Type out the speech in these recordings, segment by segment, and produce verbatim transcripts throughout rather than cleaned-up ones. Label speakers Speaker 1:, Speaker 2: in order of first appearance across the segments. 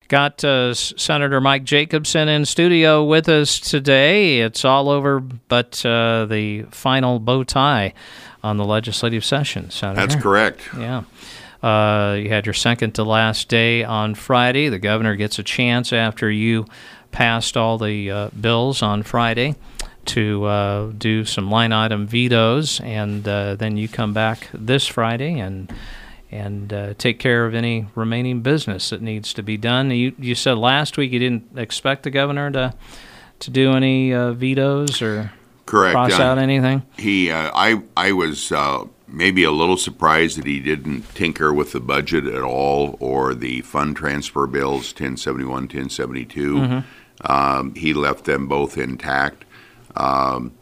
Speaker 1: Got uh, Senator Mike Jacobson in studio with us today. It's all over but uh, the final bow tie on the legislative session, Senator.
Speaker 2: That's correct.
Speaker 1: Yeah. Uh, you had your second to last day on Friday. The governor gets a chance after you passed all the uh, bills on Friday to uh, do some line item vetoes, and uh, then you come back this Friday and and uh, take care of any remaining business that needs to be done. You you said last week you didn't expect the governor to to do any uh, vetoes or
Speaker 2: Correct.
Speaker 1: cross
Speaker 2: uh,
Speaker 1: out anything?
Speaker 2: He, uh, I, I was uh, maybe a little surprised that he didn't tinker with the budget at all or the fund transfer bills, ten seventy-one, ten seventy-two. Mm-hmm. Um, he left them both intact. Um,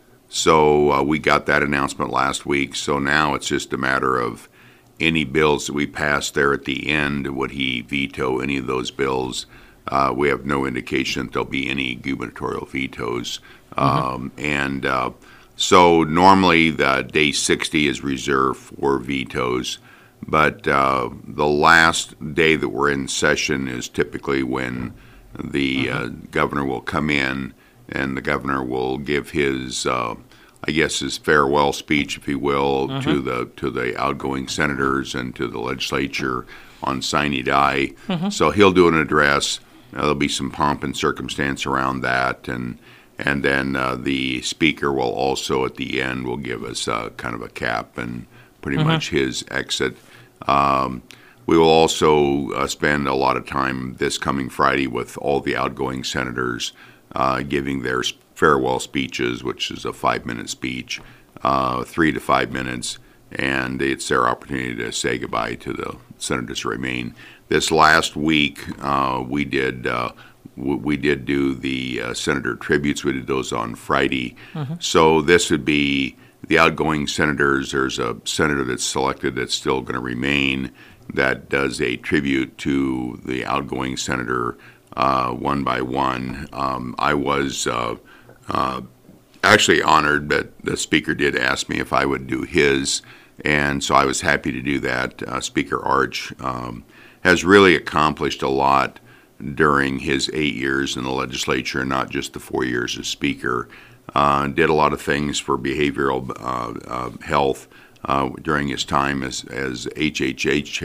Speaker 2: so uh, we got that announcement last week. So now it's just a matter of any bills that we pass there at the end. Would he veto any of those bills? Uh, we have no indication that there'll be any gubernatorial vetoes. Mm-hmm. Um, and uh, so normally the day sixty is reserved for vetoes. But uh, the last day that we're in session is typically when the mm-hmm. uh, governor will come in, and the governor will give his, uh, I guess, his farewell speech, if you will, mm-hmm. to the to the outgoing senators and to the legislature on sine die. Mm-hmm. So he'll do an address. Uh, there'll be some pomp and circumstance around that, and and then uh, the speaker will also at the end will give us uh, kind of a cap and pretty mm-hmm. much his exit. Um, we will also uh, spend a lot of time this coming Friday with all the outgoing senators uh, giving their farewell speeches, which is a five-minute speech, uh, three to five minutes, and it's their opportunity to say goodbye to the senators who remain. This last week, uh, we did uh, w- we did do the uh, senator tributes. We did those on Friday. Mm-hmm. So this would be the outgoing senators. There's a senator that's selected that's still going to remain that does a tribute to the outgoing senator uh, one by one. Um, I was uh, uh, actually honored that the speaker did ask me if I would do his, and so I was happy to do that. Uh, Speaker Arch um, has really accomplished a lot during his eight years in the legislature, not just the four years as speaker. Uh, did a lot of things for behavioral uh, uh, health uh, during his time as, as H H H,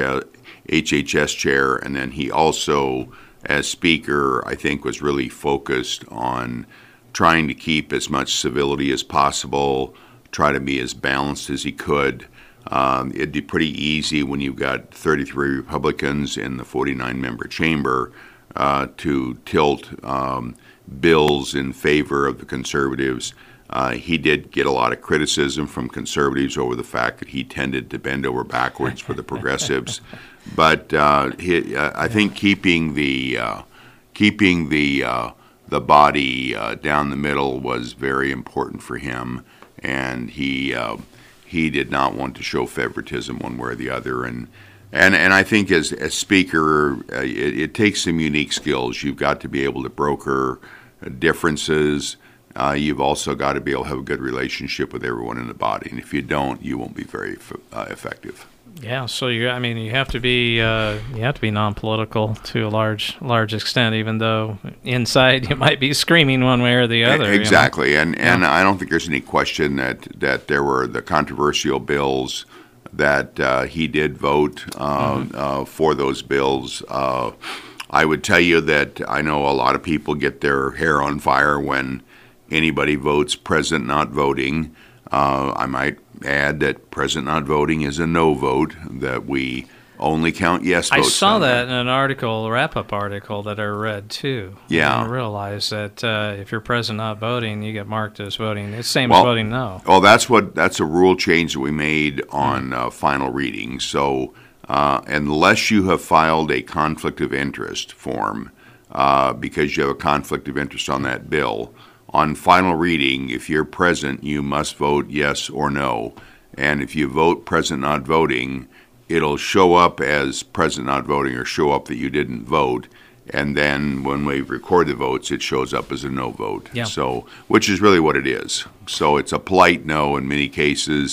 Speaker 2: H H S chair, and then he also, as speaker, I think was really focused on trying to keep as much civility as possible, try to be as balanced as he could. Um, it'd be pretty easy when you've got thirty-three Republicans in the forty-nine member chamber uh, to tilt um, bills in favor of the conservatives. Uh, he did get a lot of criticism from conservatives over the fact that he tended to bend over backwards for the progressives. But uh, he, uh, I think keeping the uh, keeping the uh, the body uh, down the middle was very important for him, and he. Uh, He did not want to show favoritism one way or the other, and and, and I think as as speaker, uh, it, it takes some unique skills. You've got to be able to broker differences. Uh, you've also got to be able to have a good relationship with everyone in the body, and if you don't, you won't be very uh, effective.
Speaker 1: Yeah, so you I mean you have to be uh, you have to be non-political to a large large extent, even though inside you might be screaming one way or the other.
Speaker 2: Exactly,
Speaker 1: you know?
Speaker 2: and and yeah. I don't think there's any question that, that there were the controversial bills that uh, he did vote uh, mm-hmm. uh, for those bills. Uh, I would tell you that I know a lot of people get their hair on fire when anybody votes present not voting. Uh, I might add that present not voting is a no vote, that we only count yes votes.
Speaker 1: I saw that, that in an article, a wrap-up article that I read, too.
Speaker 2: Yeah.
Speaker 1: I realized that uh, if you're present not voting, you get marked as voting. It's the same
Speaker 2: well,
Speaker 1: as voting no.
Speaker 2: Well, that's what that's a rule change that we made on uh, final reading. So uh, unless you have filed a conflict of interest form, uh, because you have a conflict of interest on that bill, on final reading, if you're present, you must vote yes or no. And if you vote present not voting, it'll show up as present not voting or show up that you didn't vote. And then when we record the votes, it shows up as a no vote.
Speaker 1: Yeah.
Speaker 2: So, which is really what it is. So it's a polite no in many cases.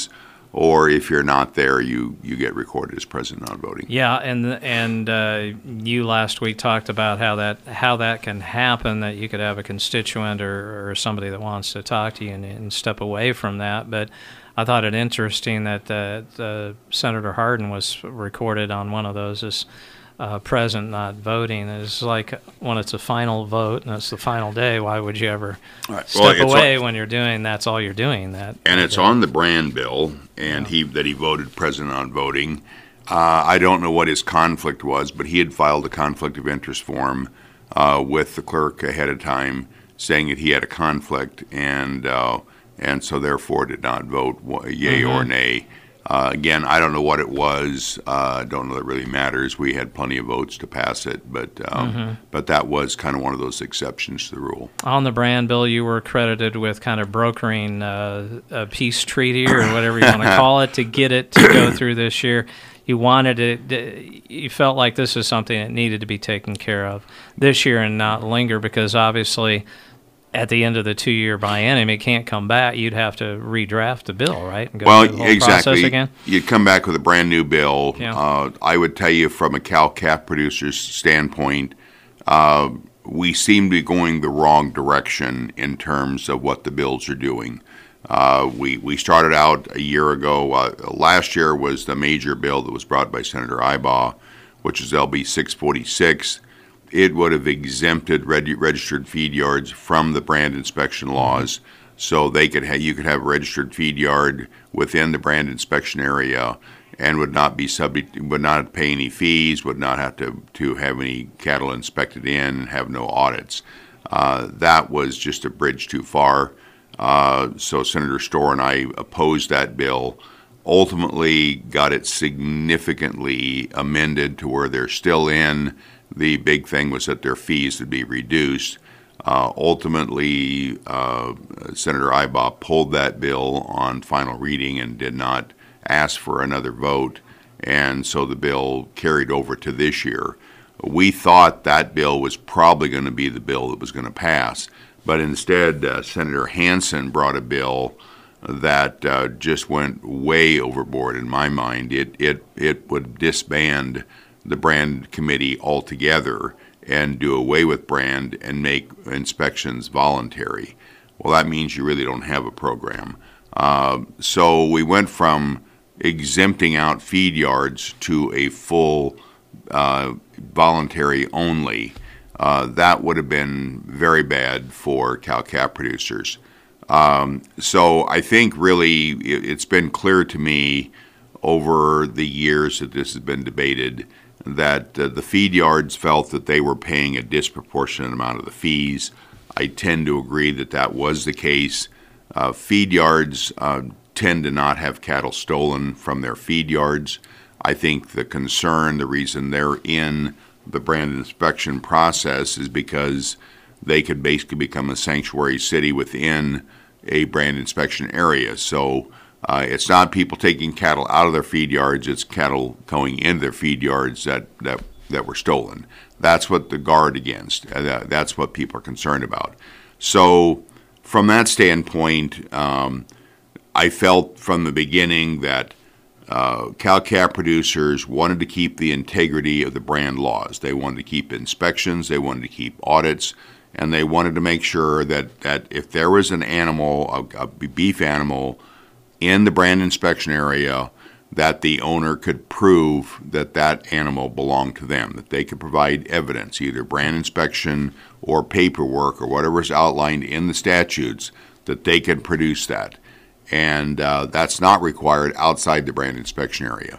Speaker 2: or if you're not there, you, you get recorded as present not voting.
Speaker 1: Yeah, and and uh, you last week talked about how that how that can happen, that you could have a constituent or, or somebody that wants to talk to you and, and step away from that. But I thought it interesting that uh, the Senator Hardin was recorded on one of those as uh, present not voting. It's like when it's a final vote and it's the final day, why would you ever
Speaker 2: right.
Speaker 1: step
Speaker 2: well,
Speaker 1: away
Speaker 2: on,
Speaker 1: when you're doing that's all you're doing? That
Speaker 2: And it's
Speaker 1: day.
Speaker 2: on the Brand bill, and
Speaker 1: Yeah.
Speaker 2: he that he voted present not voting. Uh, I don't know what his conflict was, but he had filed a conflict of interest form uh, with the clerk ahead of time, saying that he had a conflict, and uh, and so therefore did not vote yay
Speaker 1: Mm-hmm.
Speaker 2: or nay. Uh, again, I don't know what it was. I uh, don't know that it really matters. We had plenty of votes to pass it, but um,
Speaker 1: Mm-hmm.
Speaker 2: but that was kind of one of those exceptions to the rule.
Speaker 1: On the Brand bill, you were credited with kind of brokering uh, a peace treaty or whatever you want to call it to get it to go through this year. You wanted it, you felt like this is something that needed to be taken care of this year and not linger, because obviously at the end of the two-year biennium, it can't come back. You'd have to redraft the bill, right? And go
Speaker 2: Well,
Speaker 1: through the whole
Speaker 2: exactly.
Speaker 1: process again?
Speaker 2: You'd come back with a brand new bill.
Speaker 1: Yeah.
Speaker 2: Uh, I would tell you from a cow-calf producer's standpoint, uh, we seem to be going the wrong direction in terms of what the bills are doing. Uh, we, we started out a year ago. Uh, last year was the major bill that was brought by Senator Ibaugh, which is L B six forty-six. It would have exempted reg- registered feed yards from the brand inspection laws, so they could ha- you could have a registered feed yard within the brand inspection area and would not be subject, would not pay any fees, would not have to, to have any cattle inspected in, and have no audits. Uh, that was just a bridge too far. Uh, so Senator Storer and I opposed that bill. Ultimately, got it significantly amended to where they're still in. The big thing was that their fees would be reduced. Uh, ultimately, uh, Senator Ibaugh pulled that bill on final reading and did not ask for another vote, and so the bill carried over to this year. We thought that bill was probably going to be the bill that was going to pass, but instead uh, Senator Hansen brought a bill that uh, just went way overboard in my mind. It, it, it would disband the Brand Committee altogether and do away with Brand and make inspections voluntary. Well, that means you really don't have a program. Uh, so we went from exempting out feed yards to a full uh, voluntary only. Uh, that would have been very bad for cow-calf producers. Um, so I think really it, it's been clear to me over the years that this has been debated that uh, the feed yards felt that they were paying a disproportionate amount of the fees. I tend to agree that that was the case. Uh, feed yards uh, tend to not have cattle stolen from their feed yards. I think the concern, the reason they're in the brand inspection process is because they could basically become a sanctuary city within a brand inspection area. So Uh, it's not people taking cattle out of their feed yards, it's cattle going into their feed yards that, that, that were stolen. That's what the guard against, uh, that, that's what people are concerned about. So from that standpoint, um, I felt from the beginning that uh, cow-calf producers wanted to keep the integrity of the brand laws. They wanted to keep inspections, they wanted to keep audits, and they wanted to make sure that, that if there was an animal, a, a beef animal, in the brand inspection area, that the owner could prove that that animal belonged to them, that they could provide evidence, either brand inspection or paperwork or whatever is outlined in the statutes, that they can produce that. And uh, that's not required outside the brand inspection area.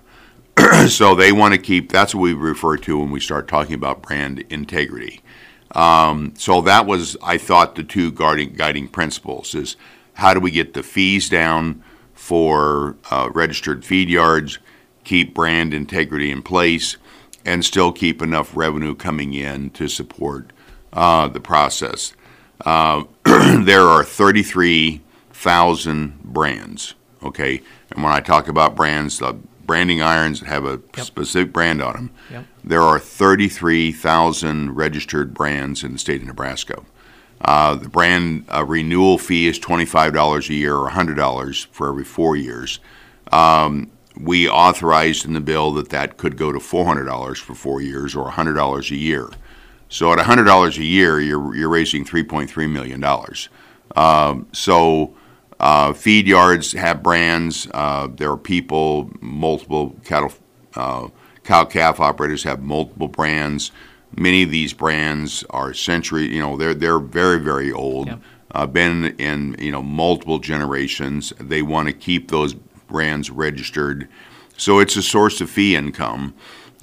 Speaker 2: So they want to keep, that's what we refer to when we start talking about brand integrity. Um, so that was, I thought, the two guiding, guiding principles is how do we get the fees down for uh, registered feed yards, keep brand integrity in place, and still keep enough revenue coming in to support uh, the process. Uh, there are thirty-three thousand brands, okay? And when I talk about brands, the branding irons that have a
Speaker 1: Yep.
Speaker 2: specific brand on them,
Speaker 1: Yep.
Speaker 2: there are thirty-three thousand registered brands in the state of Nebraska. Uh, the brand uh, renewal fee is twenty-five dollars a year or one hundred dollars for every four years. Um, we authorized in the bill that that could go to four hundred dollars for four years or one hundred dollars a year. So at one hundred dollars a year, you're you're raising three point three million dollars. Um, so uh, feed yards have brands. Uh, there are people, multiple cattle, uh, cow-calf operators have multiple brands. Many of these brands are century, you know, they're they're very, very old,
Speaker 1: Yep.
Speaker 2: uh, been in, you know, multiple generations. They want to keep those brands registered. So it's a source of fee income.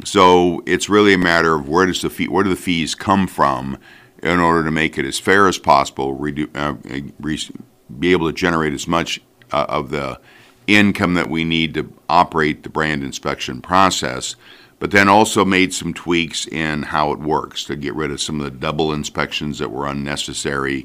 Speaker 2: So it's really a matter of where does the fee, where do the fees come from in order to make it as fair as possible, redu- uh, re- be able to generate as much uh, of the income that we need to operate the brand inspection process, but then also made some tweaks in how it works to get rid of some of the double inspections that were unnecessary.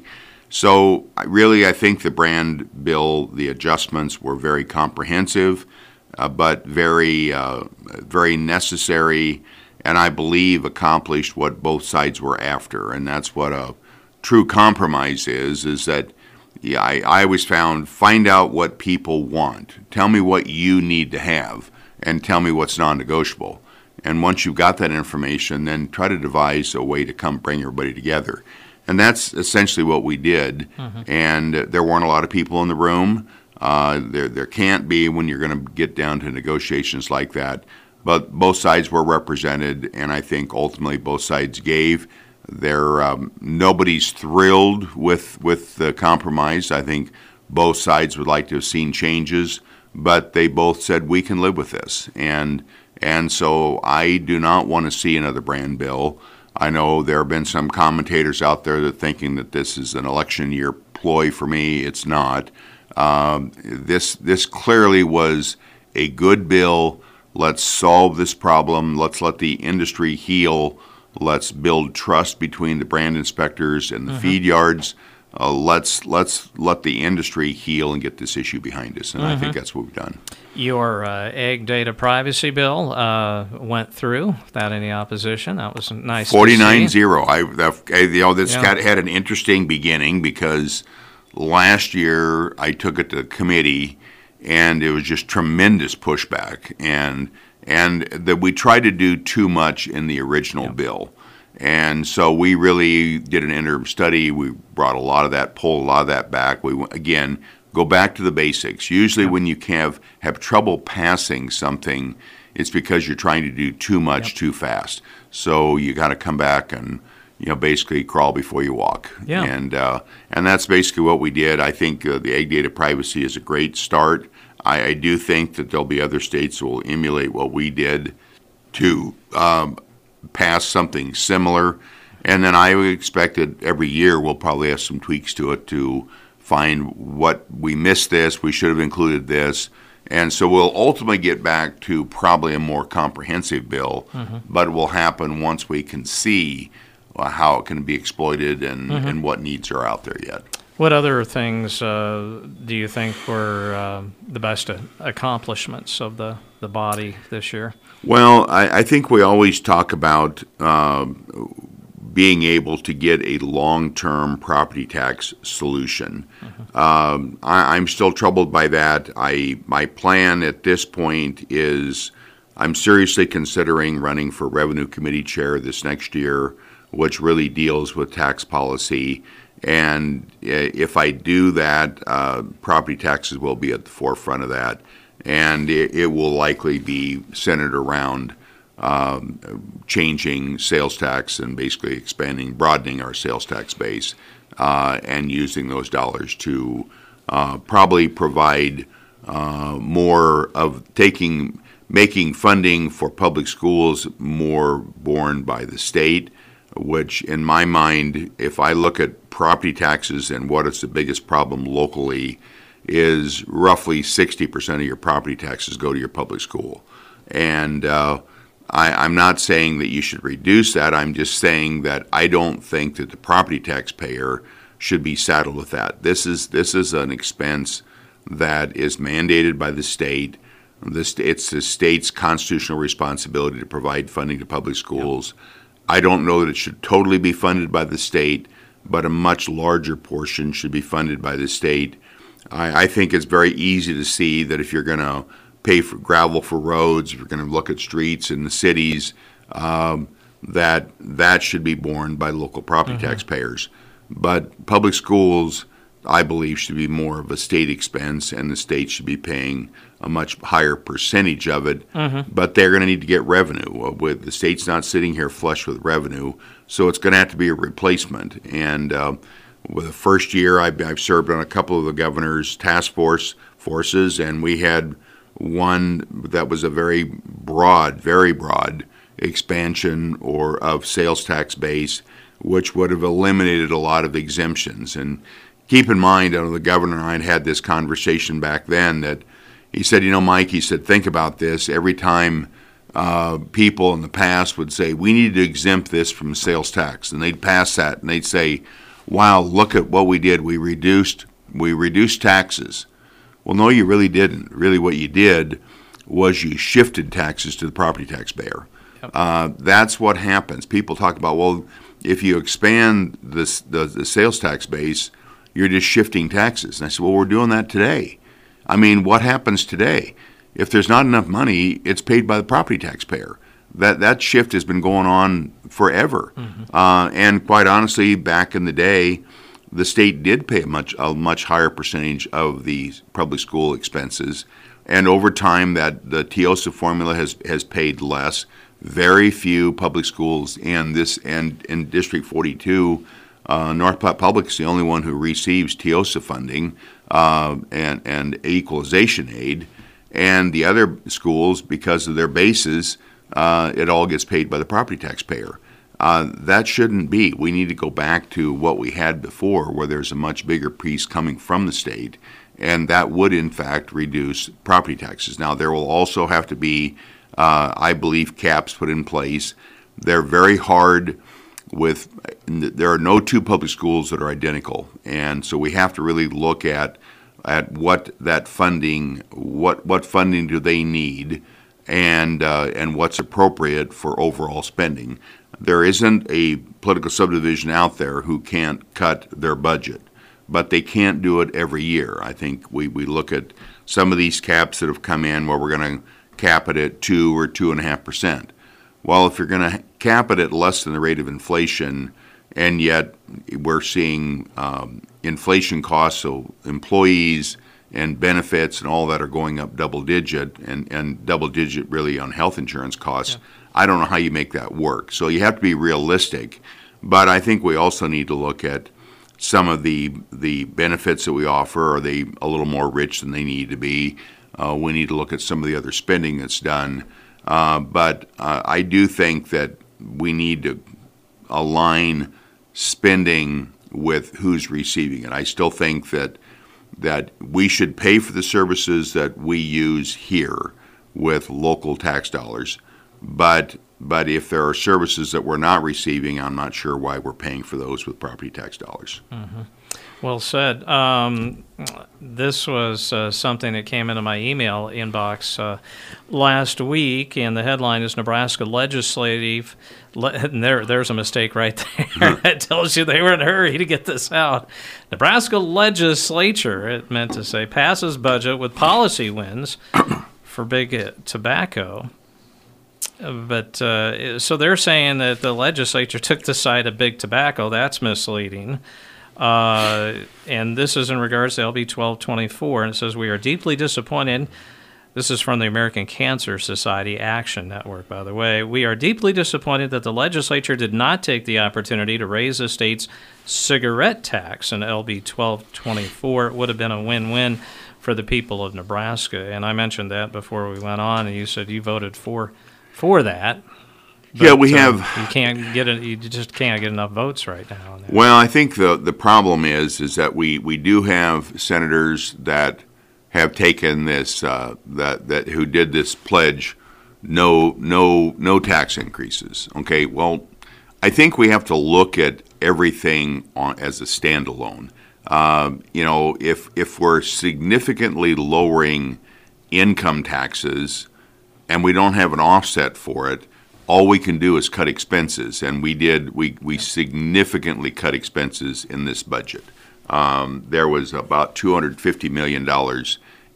Speaker 2: So I really, I think the brand bill, the adjustments were very comprehensive, uh, but very, uh, very necessary, and I believe accomplished what both sides were after. And that's what a true compromise is, is that yeah, I, I always found, find out what people want. Tell me what you need to have, and tell me what's non-negotiable. And once you've got that information, then try to devise a way to come bring everybody together. And that's essentially what we did. Mm-hmm. And uh, there weren't a lot of people in the room. Uh, there, there can't be when you're going to get down to negotiations like that. But both sides were represented, and I think ultimately both sides gave. They're, um, nobody's thrilled with with the compromise. I think both sides would like to have seen changes, but they both said we can live with this. And and so I do not want to see another brand bill. I know there have been some commentators out there that thinking that this is an election year ploy for me. It's not. Um, this this clearly was a good bill. Let's solve this problem. Let's let the industry heal. Let's build trust between the brand inspectors and the mm-hmm. feed yards. Uh, let's let's let the industry heal and get this issue behind us, and mm-hmm. I think that's what we've done.
Speaker 1: Your uh, egg data privacy bill uh, went through without any opposition. That was nice.
Speaker 2: forty-nine zero. I, I you know this yeah. had an interesting beginning because last year I took it to committee, and it was just tremendous pushback, and and that we tried to do too much in the original yep. bill. And so we really did an interim study. We brought a lot of that, pulled a lot of that back. We, again, go back to the basics. Usually yep. when you have, have trouble passing something, it's because you're trying to do too much yep. too fast. So you got to come back and, you know, basically crawl before you walk.
Speaker 1: Yeah.
Speaker 2: And, uh, and that's basically what we did. I think uh, the egg data privacy is a great start. I, I do think that there'll be other states that will emulate what we did to um, pass something similar. And then I would expect that every year we'll probably have some tweaks to it to find what we missed this, we should have included this. And so we'll ultimately get back to probably a more comprehensive bill, mm-hmm. but it will happen once we can see uh, how it can be exploited and, mm-hmm. and what needs are out there yet.
Speaker 1: What other things uh, do you think were uh, the best accomplishments of the, the body this year?
Speaker 2: Well, I, I think we always talk about uh, being able to get a long-term property tax solution. Mm-hmm. Um, I, I'm still troubled by that. I my plan at this point is I'm seriously considering running for Revenue Committee Chair this next year, which really deals with tax policy. And if I do that, uh, property taxes will be at the forefront of that. And it, it will likely be centered around um, changing sales tax and basically expanding, broadening our sales tax base uh, and using those dollars to uh, probably provide uh, more of taking, making funding for public schools more borne by the state, which in my mind, if I look at property taxes and what is the biggest problem locally, is roughly sixty percent of your property taxes go to your public school. And uh, I, I'm not saying that you should reduce that. I'm just saying that I don't think that the property taxpayer should be saddled with that. This is this is an expense that is mandated by the state. This, it's the state's constitutional responsibility to provide funding to public schools. Yep. I don't know that it should totally be funded by the state, but a much larger portion should be funded by the state. I, I think it's very easy to see that if you're going to pay for gravel for roads, if you're going to look at streets in the cities, um, that that should be borne by local property mm-hmm. taxpayers. But public schools, I believe, should be more of a state expense, and the state should be paying a much higher percentage of it. Mm-hmm. But they're going to need to get revenue. With the state's not sitting here flush with revenue, so it's going to have to be a replacement. And uh, with the first year, I've, I've served on a couple of the governor's task force forces, and we had one that was a very broad, very broad expansion or of sales tax base, which would have eliminated a lot of exemptions. And keep in mind, uh, the governor and I had had this conversation back then that he said, you know, Mike, he said, think about this. Every time uh, people in the past would say, we need to exempt this from sales tax, and they'd pass that, and they'd say, wow, look at what we did. We reduced, we reduced taxes. Well, no, you really didn't. Really what you did was you shifted taxes to the property taxpayer. Yep. Uh, that's what happens. People talk about, well, if you expand this, the, the sales tax base, you're just shifting taxes. And I said, well, we're doing that today. I mean, what happens today? If there's not enough money, it's paid by the property taxpayer. That that shift has been going on forever. Mm-hmm. Uh, and quite honestly, back in the day, the state did pay a much a much higher percentage of the public school expenses. And over time, that the T O S A formula has, has paid less. Very few public schools in this and in District forty-two, uh, North Platte Public is the only one who receives T O S A funding uh, and and equalization aid. And the other schools, because of their bases, uh, it all gets paid by the property taxpayer. Uh, that shouldn't be. We need to go back to what we had before, where there's a much bigger piece coming from the state, and that would, in fact, reduce property taxes. Now, there will also have to be, uh, I believe, caps put in place. They're very hard with, there are no two public schools that are identical, and so we have to really look at at what that funding, what what funding do they need, and uh, and what's appropriate for overall spending. There isn't a political subdivision out there who can't cut their budget, but they can't do it every year. I think we, we look at some of these caps that have come in where we're going to cap it at two or two and a half percent. Well, if you're going to cap it at less than the rate of inflation, and yet we're seeing um, inflation costs, so employees and benefits and all that are going up double digit, and, and double digit really on health insurance costs. Yeah. I don't know how you make that work. So you have to be realistic. But I think we also need to look at some of the the benefits that we offer. Are they a little more rich than they need to be? Uh, we need to look at some of the other spending that's done. Uh, but uh, I do think that we need to align spending with who's receiving it. I still think that that we should pay for the services that we use here with local tax dollars. But but if there are services that we're not receiving, I'm not sure why we're paying for those with property tax dollars.
Speaker 1: Mm-hmm. Well said. Um, this was uh, something that came into my email inbox uh, last week, and the headline is Nebraska Legislative. Le- and there, there's a mistake right there. That tells you they were in a hurry to get this out. Nebraska Legislature, it meant to say, passes budget with policy wins for big uh, tobacco. But uh, so they're saying that the legislature took the side of big tobacco. That's misleading. Uh, and this is in regards to L B twelve twenty-four, and it says, we are deeply disappointed. This is from the American Cancer Society Action Network, by the way. We are deeply disappointed that the legislature did not take the opportunity to raise the state's cigarette tax in L B twelve twenty-four. It would have been a win-win for the people of Nebraska. And I mentioned that before we went on, and you said you voted for for that. But,
Speaker 2: yeah, we
Speaker 1: uh,
Speaker 2: have.
Speaker 1: You can't get it. You just can't get enough votes right now.
Speaker 2: Well, I think the the problem is is that we, we do have senators that have taken this uh, that that who did this pledge, no no no tax increases. Okay, well, I think we have to look at everything on as a standalone. Uh, you know, if if we're significantly lowering income taxes, and we don't have an offset for it, all we can do is cut expenses, and we did. We we significantly cut expenses in this budget. Um, there was about two hundred fifty million dollars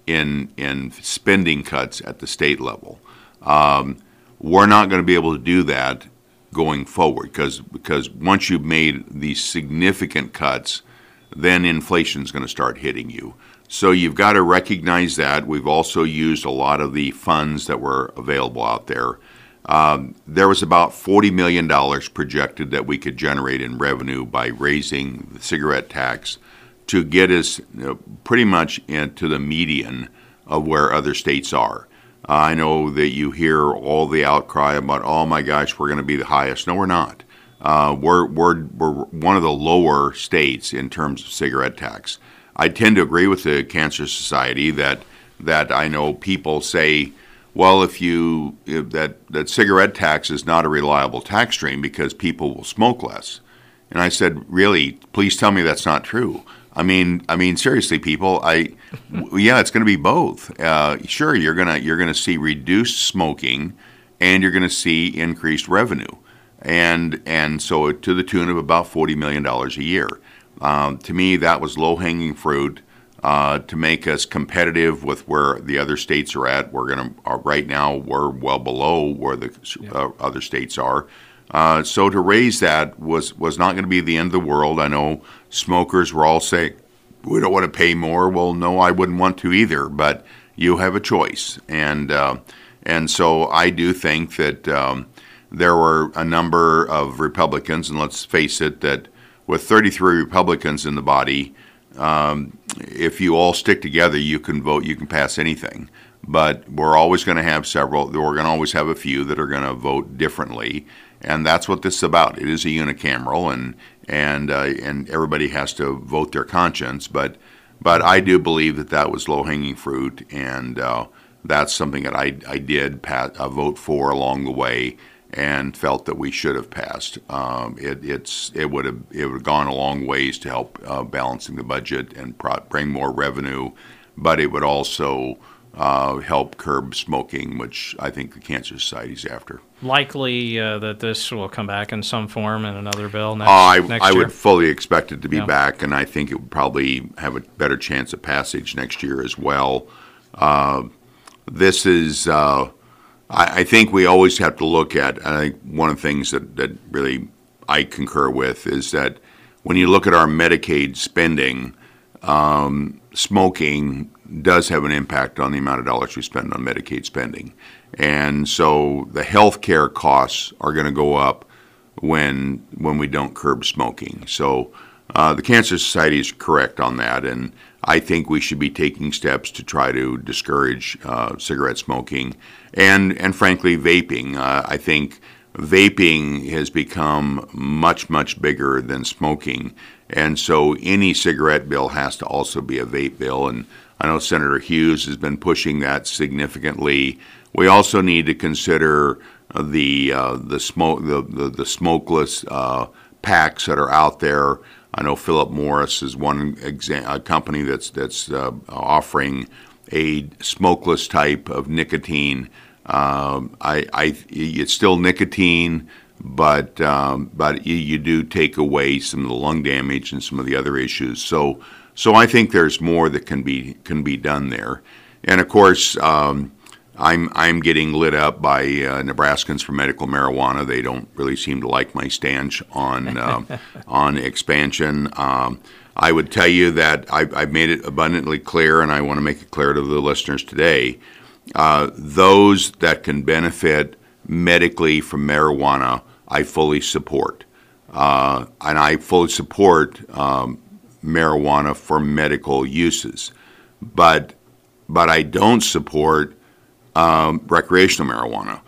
Speaker 2: in in spending cuts at the state level. Um, we're not going to be able to do that going forward because because once you've made these significant cuts, then inflation is going to start hitting you. So you've got to recognize that. We've also used a lot of the funds that were available out there. Um, there was about forty million dollars projected that we could generate in revenue by raising the cigarette tax to get us, you know, pretty much into the median of where other states are. Uh, I know that you hear all the outcry about, oh my gosh, we're going to be the highest. No, we're not. Uh, we're, we're, we're one of the lower states in terms of cigarette tax. I tend to agree with the Cancer Society that that I know people say, well, if you if that that cigarette tax is not a reliable tax stream because people will smoke less. And I said, really, please tell me that's not true. I mean, I mean, seriously, people. I, yeah, it's going to be both. Uh, sure, you're gonna you're gonna see reduced smoking, and you're going to see increased revenue, and and so to the tune of about forty million dollars a year. Um, to me, that was low-hanging fruit uh, to make us competitive with where the other states are at. We're going to uh, right now we're well below where the uh, other states are. Uh, so to raise that was was not going to be the end of the world. I know smokers were all saying we don't want to pay more. Well, no, I wouldn't want to either. But you have a choice, and uh, and so I do think that um, there were a number of Republicans, and let's face it, that with thirty-three Republicans in the body, um, if you all stick together, you can vote, you can pass anything. But we're always going to have several, we're going to always have a few that are going to vote differently. And that's what this is about. It is a unicameral, and and uh, and everybody has to vote their conscience. But but I do believe that that was low-hanging fruit, and uh, that's something that I, I did pat, uh, vote for along the way, and felt that we should have passed. Um, it, it's it would have it would have gone a long ways to help uh, balancing the budget and pro- bring more revenue, but it would also uh, help curb smoking, which I think the Cancer Society is after.
Speaker 1: Likely uh, that this will come back in some form in another bill next,
Speaker 2: uh, I,
Speaker 1: next
Speaker 2: I
Speaker 1: year?
Speaker 2: would fully expect it to be
Speaker 1: Yeah.
Speaker 2: back, and I think it would probably have a better chance of passage next year as well. Uh, this is... Uh, I think we always have to look at, I think one of the things that, that really I concur with is that when you look at our Medicaid spending, um, smoking does have an impact on the amount of dollars we spend on Medicaid spending. And so the health care costs are going to go up when when we don't curb smoking. So uh, the Cancer Society is correct on that, and I think we should be taking steps to try to discourage uh, cigarette smoking and, and frankly, vaping. Uh, I think vaping has become much, much bigger than smoking, and so any cigarette bill has to also be a vape bill, and I know Senator Hughes has been pushing that significantly. We also need to consider the uh, the smoke the, the, the smokeless uh, packs that are out there. I know Philip Morris is one exa- a company that's that's uh, offering a smokeless type of nicotine. Um, I, I, it's still nicotine, but um, but you, you do take away some of the lung damage and some of the other issues. So so I think there's more that can be can be done there. And of course, um, I'm I'm getting lit up by uh, Nebraskans for medical marijuana. They don't really seem to like my stance on uh, on expansion. Um, I would tell you that I've, I've made it abundantly clear, and I want to make it clear to the listeners today. Uh, those that can benefit medically from marijuana, I fully support, uh, and I fully support um, marijuana for medical uses. But but I don't support Um, recreational marijuana.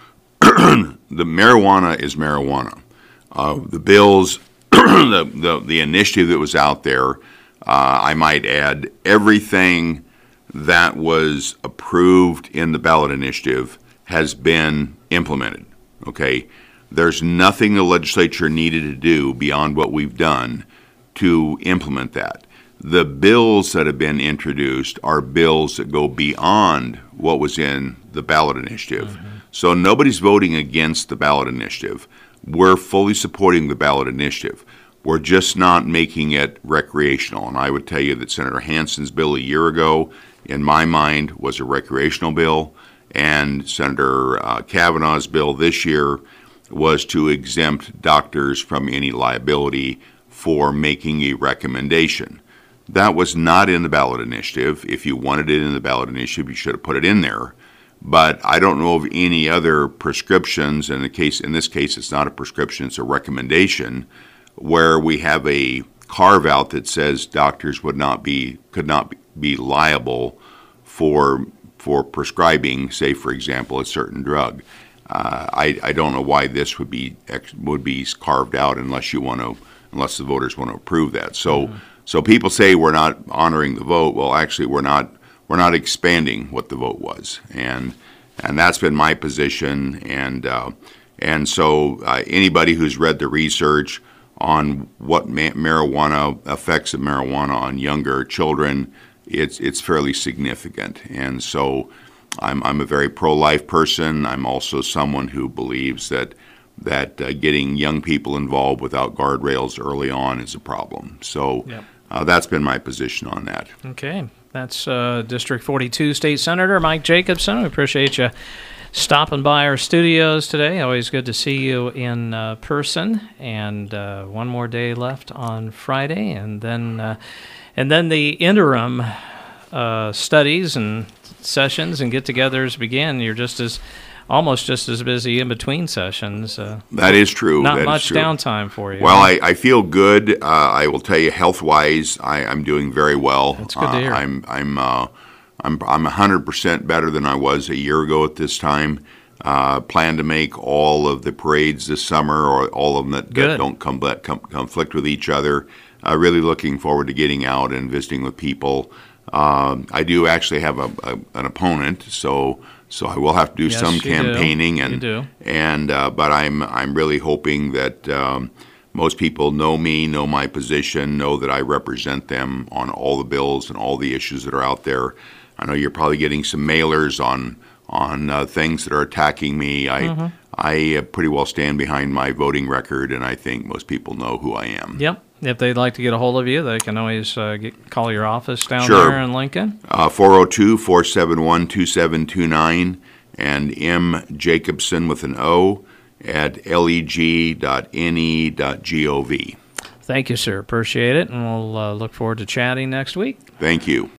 Speaker 2: The marijuana is marijuana. Uh, the bills, the, the the initiative that was out there, uh, I might add, everything that was approved in the ballot initiative has been implemented. Okay, there's nothing the legislature needed to do beyond what we've done to implement that. The bills that have been introduced are bills that go beyond what was in the ballot initiative. Mm-hmm. So nobody's voting against the ballot initiative. We're fully supporting the ballot initiative. We're just not making it recreational. And I would tell you that Senator Hansen's bill a year ago in my mind, was a recreational bill, and Senator uh, Kavanaugh's bill this year was to exempt doctors from any liability for making a recommendation. That was not in the ballot initiative. If you wanted it in the ballot initiative, you should have put it in there. But I don't know of any other prescriptions, in the case in this case it's not a prescription, it's a recommendation, where we have a carve out that says doctors would not be could not be liable for for prescribing, say for example, a certain drug. Uh, I, I don't know why this would be would be carved out unless you want to unless the voters want to approve that. So mm-hmm. so people say we're not honoring the vote. Well, actually, we're not we're not expanding what the vote was, and and that's been my position. And uh, and so uh, anybody who's read the research on what ma- marijuana effects of marijuana on younger children, it's it's fairly significant. And so I'm I'm a very pro-life person. I'm also someone who believes that that uh, getting young people involved without guardrails early on is a problem. So yep. uh, that's been my position on that.
Speaker 1: Okay. That's uh, District forty-two State Senator Mike Jacobson. We appreciate you stopping by our studios today. Always good to see you in uh, person. And uh, one more day left on Friday, and then uh, and then the interim uh, studies and sessions and get-togethers begin. You're just as almost just as busy in between sessions. Uh,
Speaker 2: that is true.
Speaker 1: Not
Speaker 2: that
Speaker 1: much
Speaker 2: true.
Speaker 1: downtime for you.
Speaker 2: Well, I, I feel good. Uh, I will tell you, health-wise, I, I'm doing very well.
Speaker 1: That's good to hear.
Speaker 2: Uh, I'm I'm uh, I'm I'm one hundred percent better than I was a year ago at this time. Uh, plan to make all of the parades this summer, or all of them that, that don't com- com- conflict with each other. Uh, really looking forward to getting out and visiting with people. Um, I do actually have a, a, an opponent, so so I will have to do
Speaker 1: yes,
Speaker 2: some
Speaker 1: you
Speaker 2: campaigning,
Speaker 1: do.
Speaker 2: and
Speaker 1: you do.
Speaker 2: and uh, but I'm I'm really hoping that um, most people know me, know my position, know that I represent them on all the bills and all the issues that are out there. I know you're probably getting some mailers on on uh, things that are attacking me. I mm-hmm. I uh, pretty well stand behind my voting record, and I think most people know who I am.
Speaker 1: Yep. If they'd like to get a hold of you, they can always uh, get, call your office down
Speaker 2: sure.
Speaker 1: there in Lincoln.
Speaker 2: Uh, four oh two, four seven one, two seven two nine and M. Jacobson with an O at leg dot n e dot gov.
Speaker 1: Thank you, sir. Appreciate it, and we'll uh, look forward to chatting next week.
Speaker 2: Thank you.